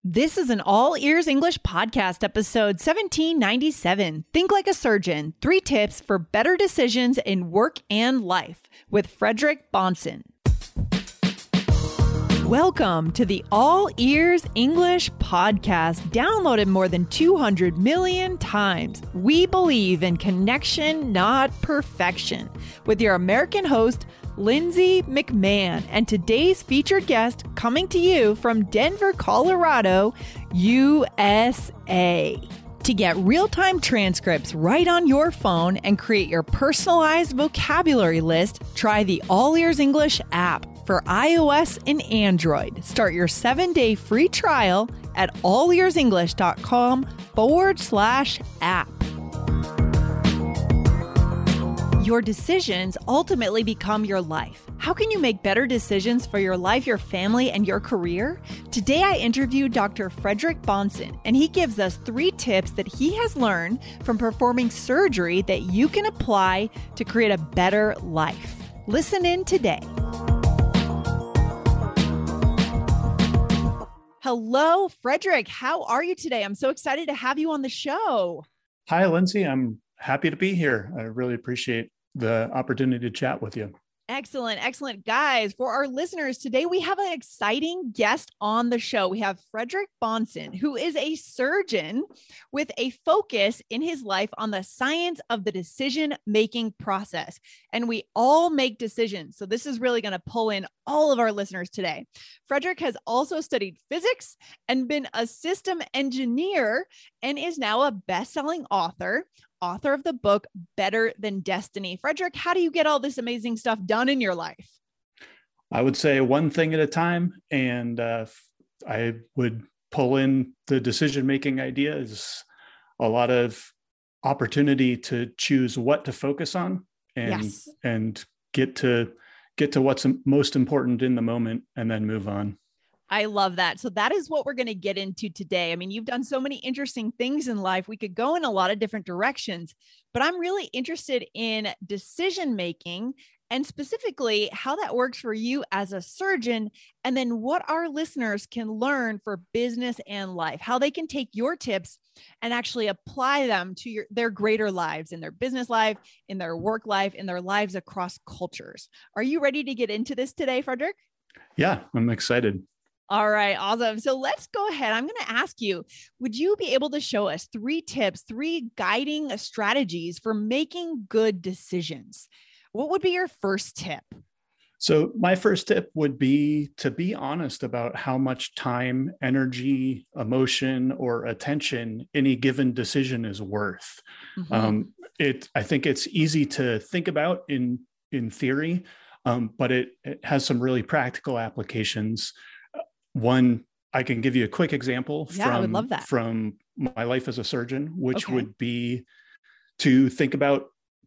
This is an All Ears English podcast, episode 1797. Think like a surgeon. 3 tips for better decisions in work and life with Frederick Bahnsen. Welcome to the All Ears English podcast, downloaded more than 200 million times. We believe in connection, not perfection, with your American host, Lindsay McMahon, and today's featured guest coming to you from Denver, Colorado, USA. To get real-time transcripts right on your phone and create your personalized vocabulary list, try the All Ears English app for iOS and Android. Start your 7-day free trial at allearsenglish.com/app. Your decisions ultimately become your life. How can you make better decisions for your life, your family, and your career? Today, I interviewed Dr. Frederick Bahnsen, and he gives us 3 tips that he has learned from performing surgery that you can apply to create a better life. Listen in today. Hello, Frederick. How are you today? I'm so excited to have you on the show. Hi, Lindsay. I'm happy to be here. I really appreciate the opportunity to chat with you. Excellent. Excellent. Guys, for our listeners, today we have an exciting guest on the show. We have Frederick Bahnsen, who is a surgeon with a focus in his life on the science of the decision-making process. And we all make decisions. So this is really going to pull in all of our listeners today. Frederick has also studied physics and been a system engineer and is now a best-selling author of the book Better Than Destiny. Frederick, how do you get all this amazing stuff done in your life? I would say one thing at a time, and I would pull in the decision-making ideas, a lot of opportunity to choose what to focus on and get to what's most important in the moment and then move on. I love that. So that is what we're going to get into today. I mean, you've done so many interesting things in life. We could go in a lot of different directions, but I'm really interested in decision-making and specifically how that works for you as a surgeon, and then what our listeners can learn for business and life, how they can take your tips and actually apply them to their greater lives, in their business life, in their work life, in their lives across cultures. Are you ready to get into this today, Frederick? Yeah, I'm excited. All right, awesome. So let's go ahead. I'm going to ask you, would you be able to show us 3 tips, 3 guiding strategies for making good decisions? What would be your first tip? So my first tip would be to be honest about how much time, energy, emotion, or attention any given decision is worth. Mm-hmm. I think it's easy to think about in theory, but it has some really practical applications. One, I can give you a quick example I would love that. From my life as a surgeon, which would be to think about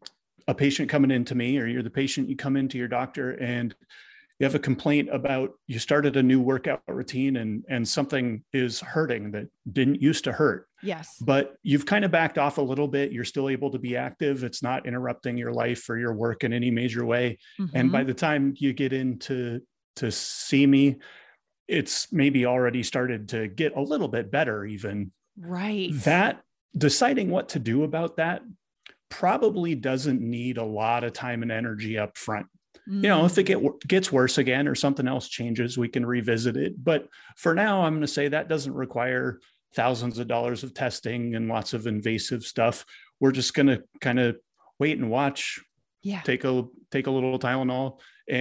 a patient coming into me, or you're the patient, you come into your doctor and you have a complaint about you started a new workout routine and something is hurting that didn't used to hurt. Yes. But you've kind of backed off a little bit. You're still able to be active. It's not interrupting your life or your work in any major way. Mm-hmm. And by the time you get in to see me, it's maybe already started to get a little bit better even. Right. That deciding what to do about that probably doesn't need a lot of time and energy up front. Mm. You know, if it gets worse again or something else changes, we can revisit it. But for now, I'm going to say that doesn't require thousands of dollars of testing and lots of invasive stuff. We're just going to kind of wait and watch, take a little Tylenol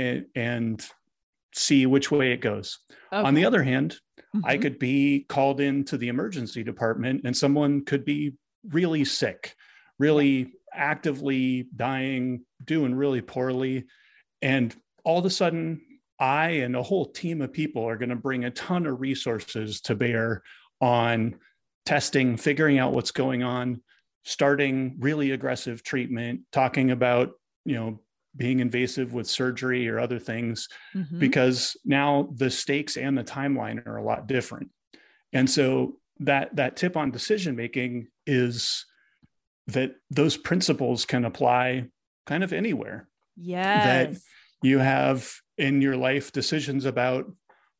and see which way it goes. Okay. On the other hand, mm-hmm. I could be called into the emergency department and someone could be really sick, really actively dying, doing really poorly. And all of a sudden, I and a whole team of people are going to bring a ton of resources to bear on testing, figuring out what's going on, starting really aggressive treatment, talking about, being invasive with surgery or other things, mm-hmm. because now the stakes and the timeline are a lot different. And so that tip on decision-making is that those principles can apply kind of anywhere. Yes. That you have in your life decisions about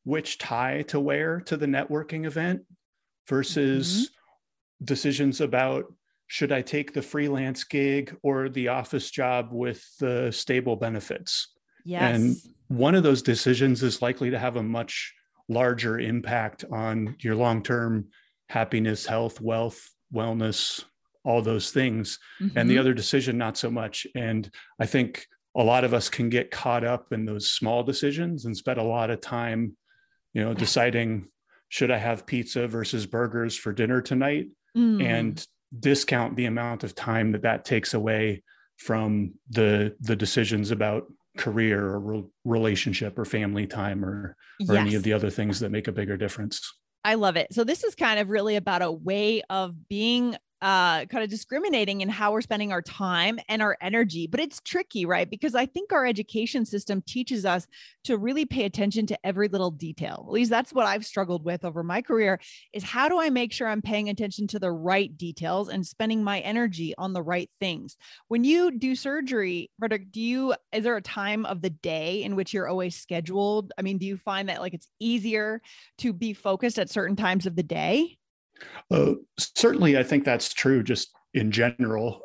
which tie to wear to the networking event versus decisions about, should I take the freelance gig or the office job with the stable benefits? Yes. And one of those decisions is likely to have a much larger impact on your long-term happiness, health, wealth, wellness, all those things. And the other decision, not so much. And I think a lot of us can get caught up in those small decisions and spend a lot of time, deciding, should I have pizza versus burgers for dinner tonight? And discount the amount of time that takes away from the decisions about career or relationship or family time or any of the other things that make a bigger difference. I love it. So this is kind of really about a way of being kind of discriminating in how we're spending our time and our energy. But it's tricky, right? Because I think our education system teaches us to really pay attention to every little detail. At least that's what I've struggled with over my career, is how do I make sure I'm paying attention to the right details and spending my energy on the right things? When you do surgery, Frederick, is there a time of the day in which you're always scheduled? I mean, do you find that it's easier to be focused at certain times of the day? Certainly, I think that's true just in general.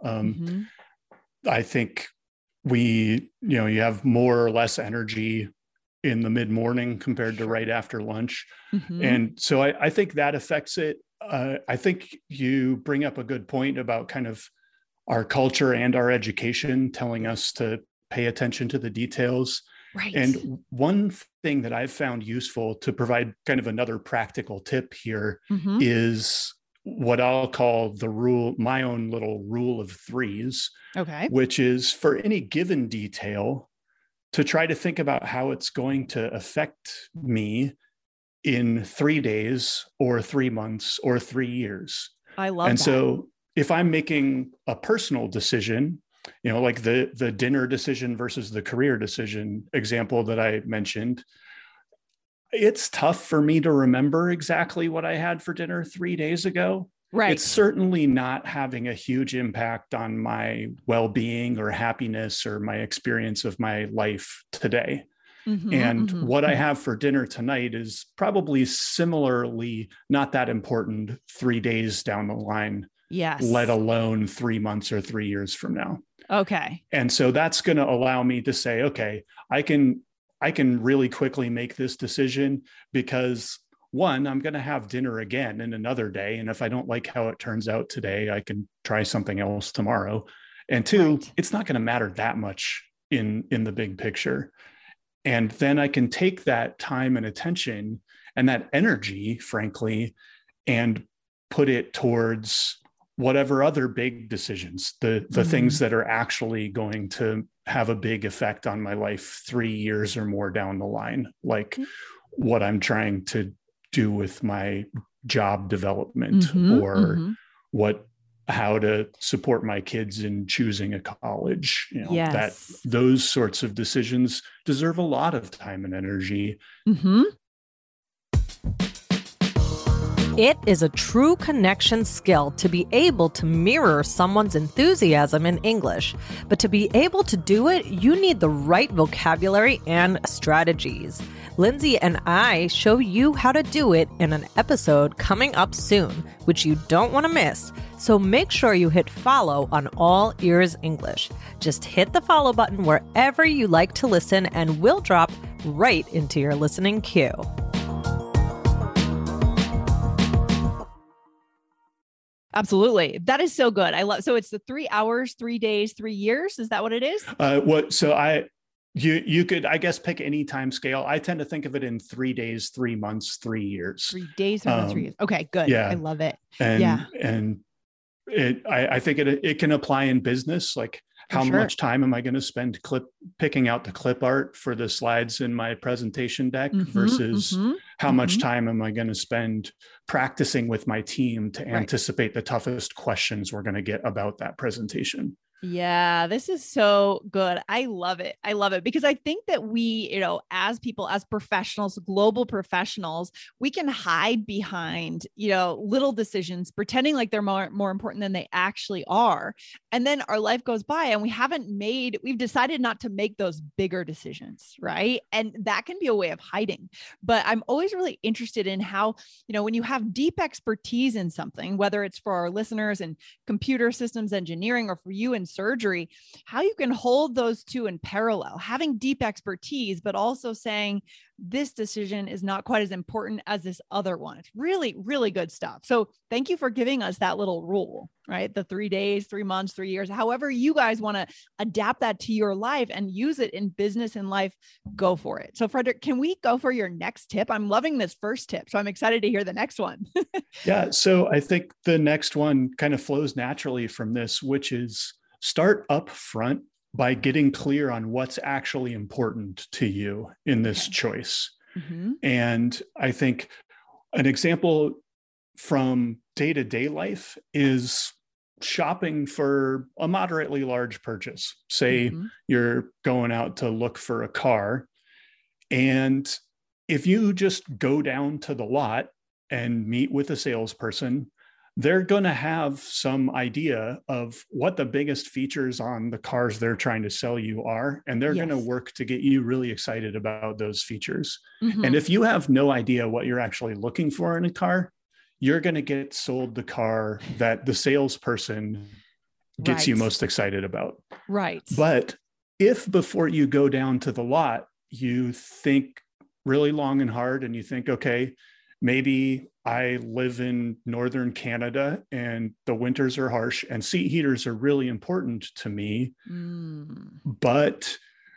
I think you have more or less energy in the mid-morning compared to right after lunch. And so I think that affects it. I think you bring up a good point about kind of our culture and our education telling us to pay attention to the details. Right. And one thing that I've found useful to provide kind of another practical tip here is what I'll call my own little rule of threes. Okay. Which is, for any given detail, to try to think about how it's going to affect me in 3 days or 3 months or 3 years. I love that. And so if I'm making a personal decision, like the dinner decision versus the career decision example that I mentioned, it's tough for me to remember exactly what I had for dinner 3 days ago. Right. It's certainly not having a huge impact on my well-being or happiness or my experience of my life today. And what I have for dinner tonight is probably similarly not that important 3 days down the line. Yes. Let alone 3 months or 3 years from now. Okay. And so that's going to allow me to say, okay, I can really quickly make this decision because, one, I'm going to have dinner again in another day. And if I don't like how it turns out today, I can try something else tomorrow. And two, it's not going to matter that much in the big picture. And then I can take that time and attention and that energy, frankly, and put it towards whatever other big decisions, the things that are actually going to have a big effect on my life 3 years or more down the line, like what I'm trying to do with my job development or how to support my kids in choosing a college. That those sorts of decisions deserve a lot of time and energy. It is a true connection skill to be able to mirror someone's enthusiasm in English. But to be able to do it, you need the right vocabulary and strategies. Lindsay and I show you how to do it in an episode coming up soon, which you don't want to miss. So make sure you hit follow on All Ears English. Just hit the follow button wherever you like to listen, and we'll drop right into your listening queue. Absolutely. That is so good. I love, so it's the 3 hours, 3 days, 3 years. Is that what it is? You could, I guess, pick any time scale. I tend to think of it in 3 days, 3 months, 3 years. 3 days, 3 months, 3 years. Okay, good. Yeah. I love it. And I think it can apply in business. Like, how much time am I going to spend picking out the clip art for the slides in my presentation deck versus how much time am I going to spend practicing with my team to anticipate the toughest questions we're going to get about that presentation? Yeah, this is so good. I love it. I love it because I think that we, as people, as professionals, global professionals, we can hide behind, little decisions, pretending like they're more important than they actually are. And then our life goes by and we've decided not to make those bigger decisions. Right. And that can be a way of hiding. But I'm always really interested in how, when you have deep expertise in something, whether it's for our listeners in computer systems engineering or for you in surgery, how you can hold those two in parallel, having deep expertise, but also saying this decision is not quite as important as this other one. It's really, really good stuff. So thank you for giving us that little rule, right? The 3 days, 3 months, 3 years, however you guys want to adapt that to your life and use it in business and life, go for it. So Frederick, can we go for your next tip? I'm loving this first tip, so I'm excited to hear the next one. Yeah. So I think the next one kind of flows naturally from this, which is start up front by getting clear on what's actually important to you in this choice. Mm-hmm. And I think an example from day-to-day life is shopping for a moderately large purchase. Say you're going out to look for a car, and if you just go down to the lot and meet with a salesperson, they're going to have some idea of what the biggest features on the cars they're trying to sell you are. And they're going to work to get you really excited about those features. Mm-hmm. And if you have no idea what you're actually looking for in a car, you're going to get sold the car that the salesperson gets you most excited about. Right. But if before you go down to the lot, you think really long and hard and you think, okay, maybe I live in northern Canada and the winters are harsh and seat heaters are really important to me. But,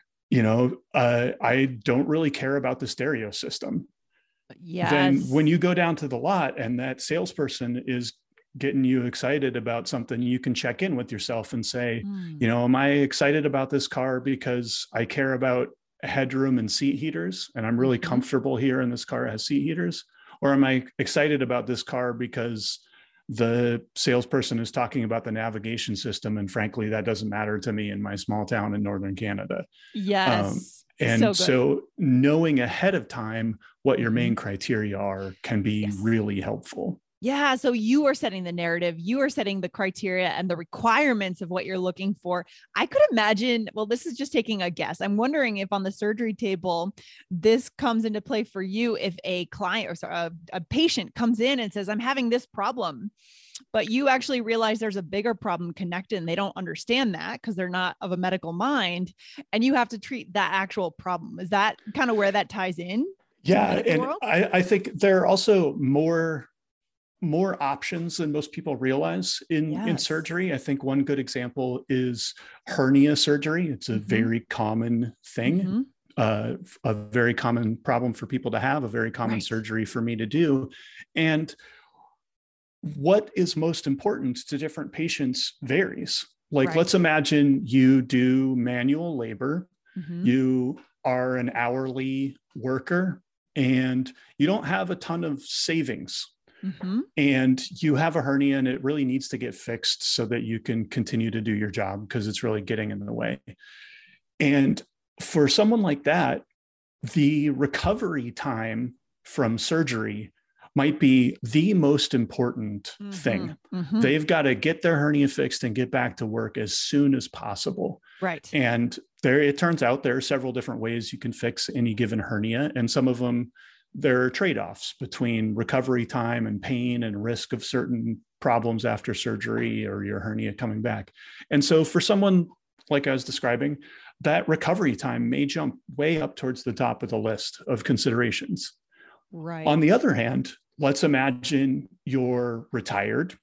I don't really care about the stereo system. Yes. Then when you go down to the lot and that salesperson is getting you excited about something, you can check in with yourself and say, am I excited about this car because I care about headroom and seat heaters and I'm really comfortable here and this car has seat heaters? Or am I excited about this car because the salesperson is talking about the navigation system? And frankly, that doesn't matter to me in my small town in northern Canada. Yes. And so knowing ahead of time what your main criteria are can be really helpful. Yeah. So you are setting the narrative, you are setting the criteria and the requirements of what you're looking for. I could imagine, well, this is just taking a guess. I'm wondering if on the surgery table, this comes into play for you. If a client or a patient comes in and says, I'm having this problem, but you actually realize there's a bigger problem connected and they don't understand that because they're not of a medical mind, and you have to treat that actual problem. Is that kind of where that ties in? Yeah. And I think there are also more options than most people realize in surgery. I think one good example is hernia surgery. It's a very common thing, a very common problem for people to have, a very common surgery for me to do. And what is most important to different patients varies. Let's imagine you do manual labor. You are an hourly worker and you don't have a ton of savings. And you have a hernia and it really needs to get fixed so that you can continue to do your job because it's really getting in the way. And for someone like that, the recovery time from surgery might be the most important thing. They've got to get their hernia fixed and get back to work as soon as possible. Right. And it turns out there are several different ways you can fix any given hernia. And some of them, there are trade-offs between recovery time and pain and risk of certain problems after surgery or your hernia coming back. And so for someone like I was describing, that recovery time may jump way up towards the top of the list of considerations. Right. On the other hand, let's imagine you're retired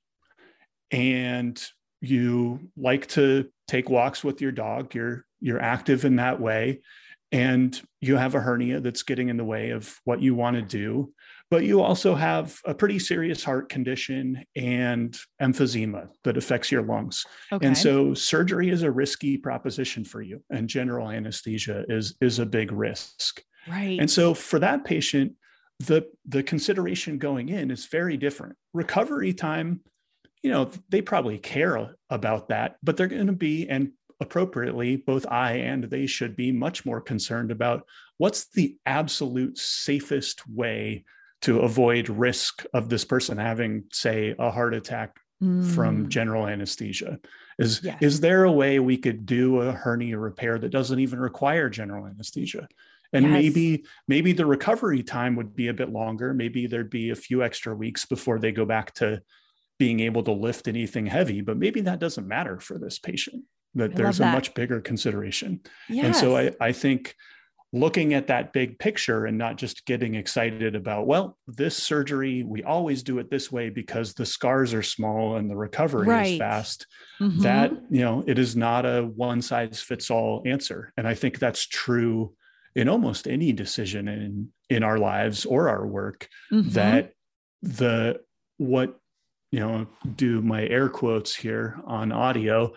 and you like to take walks with your dog. You're active in that way. And you have a hernia that's getting in the way of what you want to do, but you also have a pretty serious heart condition and emphysema that affects your lungs. Okay. And so surgery is a risky proposition for you, and general anesthesia is a big risk. Right. And so for that patient, the consideration going in is very different. Recovery time they probably care about that, but they're going to be, and appropriately, both I and they should be much more concerned about what's the absolute safest way to avoid risk of this person having, say, a heart attack from general anesthesia. Is there a way we could do a hernia repair that doesn't even require general anesthesia? And maybe the recovery time would be a bit longer. Maybe there'd be a few extra weeks before they go back to being able to lift anything heavy, but maybe that doesn't matter for this patient, that there's a much bigger consideration. Yes. And so I think looking at that big picture and not just getting excited about, well, this surgery, we always do it this way because the scars are small and the recovery is fast, that, it is not a one size fits all answer. And I think that's true in almost any decision in our lives or our work, that do my air quotes here on audio,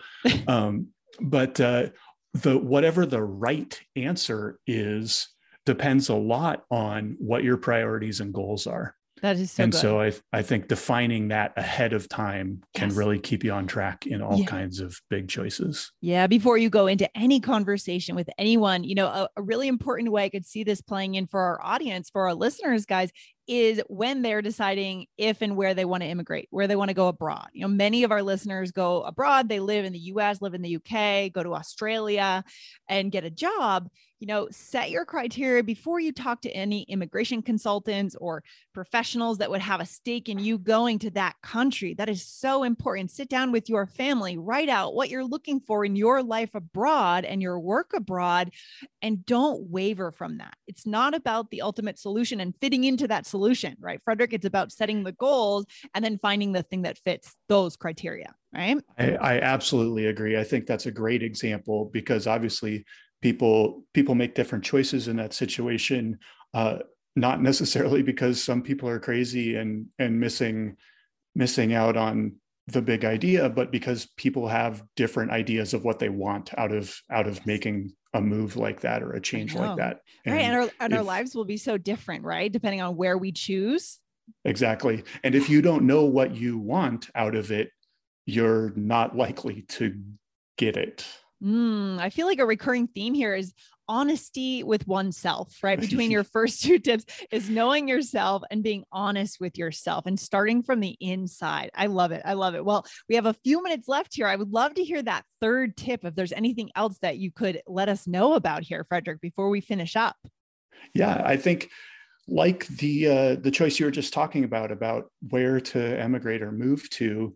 but whatever the right answer is depends a lot on what your priorities and goals are. That is so good. So I think defining that ahead of time can really keep you on track in all kinds of big choices. Yeah. Before you go into any conversation with anyone, a really important way I could see this playing in for our audience, for our listeners, guys, is when they're deciding if and where they want to immigrate, where they want to go abroad. Many of our listeners go abroad. They live in the US, live in the UK, go to Australia and get a job. Set your criteria before you talk to any immigration consultants or professionals that would have a stake in you going to that country. That is so important. Sit down with your family, write out what you're looking for in your life abroad and your work abroad, and don't waver from that. It's not about the ultimate solution and fitting into that solution, right, Frederick? It's about setting the goals and then finding the thing that fits those criteria, right? I absolutely agree. I think that's a great example because obviously people make different choices in that situation, not necessarily because some people are crazy and missing out on the big idea, but because people have different ideas of what they want out of making a move like that or a change like that. And our lives will be so different, right? Depending on where we choose. Exactly. And if you don't know what you want out of it, you're not likely to get it. I feel like a recurring theme here is honesty with oneself, right? Between your first two tips is knowing yourself and being honest with yourself and starting from the inside. I love it. I love it. Well, we have a few minutes left here. I would love to hear that third tip. If there's anything else that you could let us know about here, Frederick, before we finish up. Yeah, I think like the choice you were just talking about where to emigrate or move to,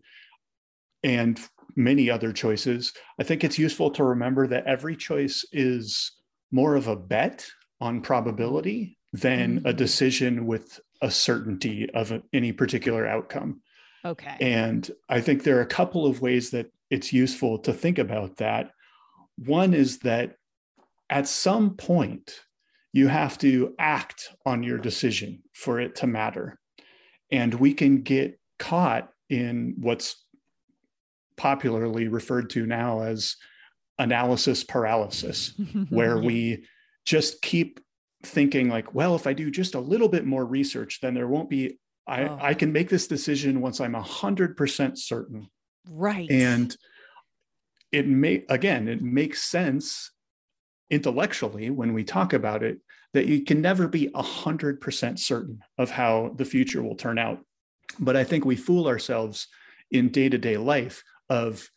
and many other choices, I think it's useful to remember that every choice is more of a bet on probability than a decision with a certainty of any particular outcome. Okay. And I think there are a couple of ways that it's useful to think about that. One is that at some point, you have to act on your decision for it to matter. And we can get caught in what's popularly referred to now as analysis paralysis, where we just keep thinking like, well, if I do just a little bit more research, then there won't be, I can make this decision once I'm 100% certain. Right. And it makes sense intellectually when we talk about it, that you can never be 100% certain of how the future will turn out. But I think we fool ourselves in day-to-day life of,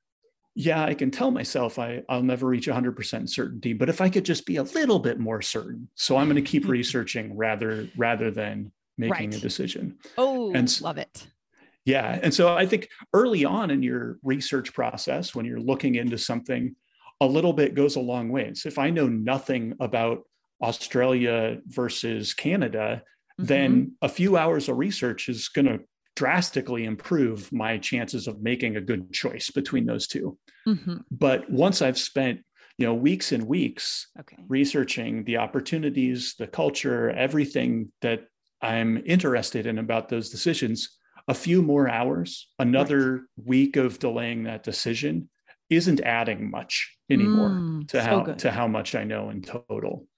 I can tell myself I'll never reach 100% certainty, but if I could just be a little bit more certain, so I'm going to keep researching rather than making a decision. Love it. Yeah. And so I think early on in your research process, when you're looking into something, a little bit goes a long way. So if I know nothing about Australia versus Canada, then a few hours of research is going to drastically improve my chances of making a good choice between those two. But once I've spent, weeks and weeks researching the opportunities, the culture, everything that I'm interested in about those decisions, a few more hours, another week of delaying that decision isn't adding much anymore to how much I know in total.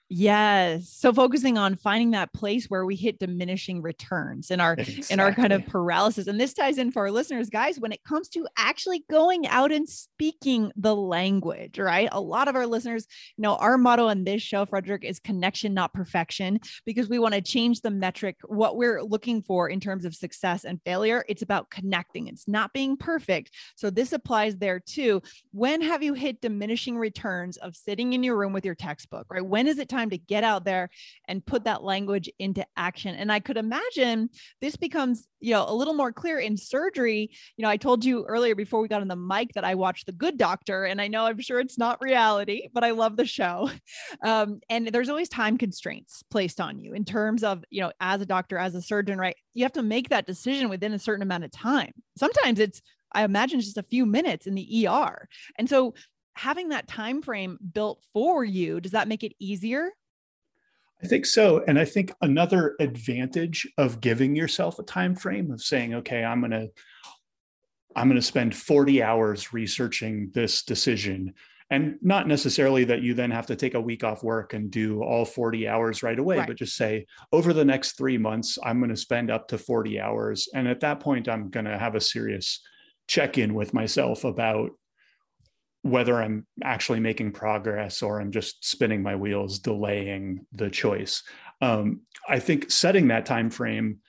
Yes. So focusing on finding that place where we hit diminishing returns in our kind of Exactly. paralysis. And this ties in for our listeners, guys, when it comes to actually going out and speaking the language, right? A lot of our listeners, our motto on this show, Frederick, is connection, not perfection, because we want to change the metric, what we're looking for in terms of success and failure. It's about connecting. It's not being perfect. So this applies there too. When have you hit diminishing returns of sitting in your room with your textbook, right? When is it time to get out there and put that language into action? And I could imagine this becomes, a little more clear in surgery. I told you earlier before we got on the mic that I watched The Good Doctor, and I know I'm sure it's not reality, but I love the show. And there's always time constraints placed on you in terms of, as a doctor, as a surgeon, right? You have to make that decision within a certain amount of time. Sometimes I imagine just a few minutes in the ER. And so having that time frame built for you, does that make it easier? I think so. And I think another advantage of giving yourself a time frame of saying, okay, I'm going to spend 40 hours researching this decision. And not necessarily that you then have to take a week off work and do all 40 hours right away, but just say over the next 3 months, I'm going to spend up to 40 hours. And at that point, I'm going to have a serious check-in with myself about whether I'm actually making progress or I'm just spinning my wheels, delaying the choice. I think setting that time frame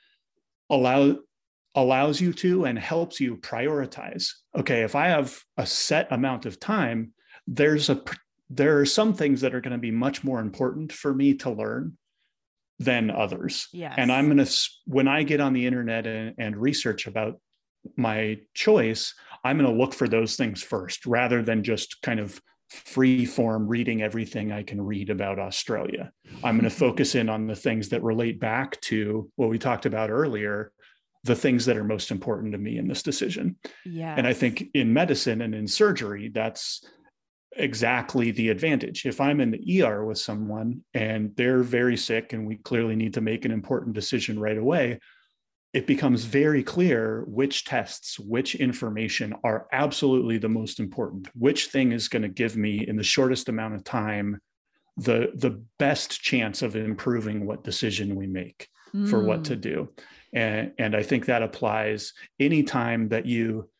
allows you to and helps you prioritize. Okay, if I have a set amount of time, there are some things that are going to be much more important for me to learn than others. Yes. And when I get on the internet and research about my choice, I'm going to look for those things first, rather than just kind of free form reading everything I can read about Australia. I'm going to focus in on the things that relate back to what we talked about earlier, the things that are most important to me in this decision. Yeah. And I think in medicine and in surgery, that's exactly the advantage. If I'm in the ER with someone and they're very sick and we clearly need to make an important decision right away, it becomes very clear which tests, which information are absolutely the most important, which thing is going to give me in the shortest amount of time the best chance of improving what decision we make for what to do. And I think that applies anytime that you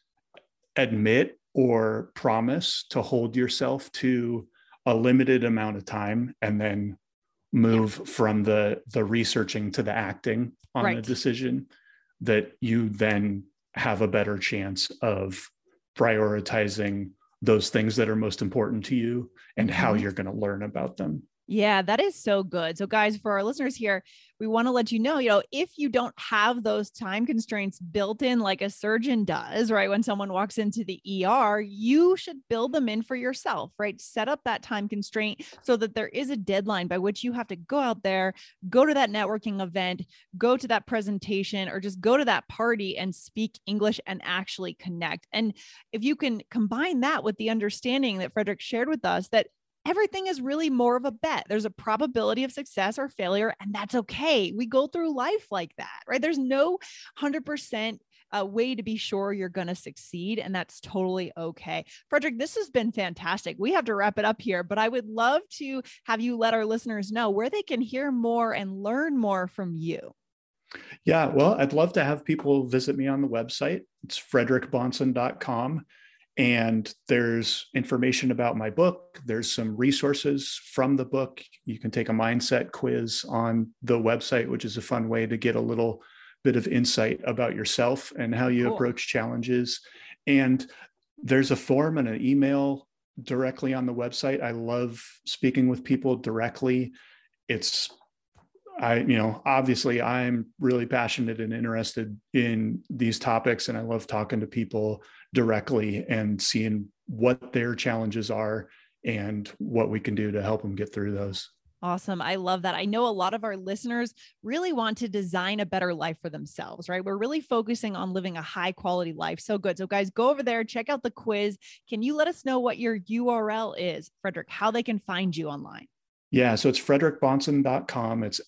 admit or promise to hold yourself to a limited amount of time and then move from the researching to the acting on the decision, that you then have a better chance of prioritizing those things that are most important to you and how you're going to learn about them. Yeah, that is so good. So guys, for our listeners here, we want to let you know, if you don't have those time constraints built in like a surgeon does, right? When someone walks into the ER, you should build them in for yourself, right? Set up that time constraint so that there is a deadline by which you have to go out there, go to that networking event, go to that presentation, or just go to that party and speak English and actually connect. And if you can combine that with the understanding that Frederick shared with us, that everything is really more of a bet. There's a probability of success or failure, and that's okay. We go through life like that, right? There's no 100% way to be sure you're going to succeed, and that's totally okay. Frederick, this has been fantastic. We have to wrap it up here, but I would love to have you let our listeners know where they can hear more and learn more from you. Yeah, well, I'd love to have people visit me on the website. It's frederickbahnsen.com. And there's information about my book. There's some resources from the book. You can take a mindset quiz on the website, which is a fun way to get a little bit of insight about yourself and how you approach challenges. And there's a form and an email directly on the website. I love speaking with people directly. Obviously I'm really passionate and interested in these topics, and I love talking to people directly and seeing what their challenges are and what we can do to help them get through those. Awesome. I love that. I know a lot of our listeners really want to design a better life for themselves, right? We're really focusing on living a high quality life. So good. So guys, go over there, check out the quiz. Can you let us know what your URL is, Frederick, how they can find you online? Yeah, so it's frederickbahnsen.com. It's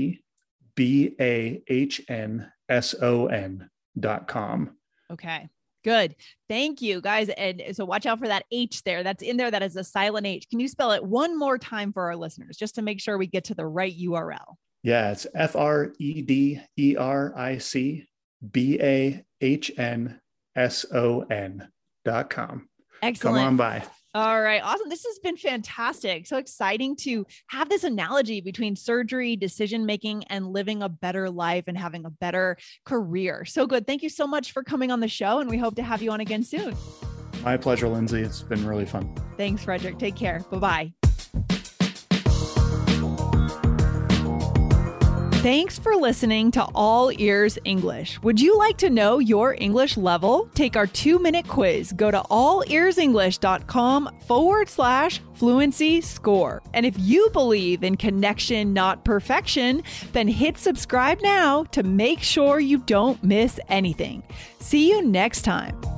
FREDERICBAHNSON.com. Okay. Good. Thank you, guys. And so watch out for that H there. That's in there. That is a silent H. Can you spell it one more time for our listeners, just to make sure we get to the right URL? Yeah, it's FREDERICBAHNSON.com. Excellent. Come on by. All right. Awesome. This has been fantastic. So exciting to have this analogy between surgery, decision-making, and living a better life and having a better career. So good. Thank you so much for coming on the show, and we hope to have you on again soon. My pleasure, Lindsay. It's been really fun. Thanks, Frederick. Take care. Bye-bye. Thanks for listening to All Ears English. Would you like to know your English level? Take our 2-minute quiz. Go to allearsenglish.com/fluency score. And if you believe in connection, not perfection, then hit subscribe now to make sure you don't miss anything. See you next time.